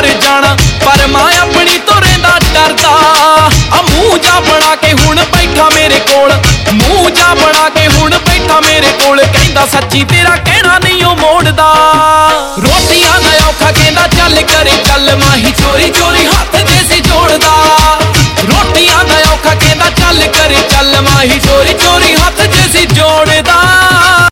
मर जाना पर मां अपनी तो रहिंदा डरदा। आ मूंह जा बना के हुण बैठा मेरे कोल, मूंह जा बना के हुण बैठा मेरे कोल, कहंदा सच्ची तेरा कहना नहीं ओ मोड़दा। रोटियां दा औखा कहंदा चल करे चल, माही चोरी चोरी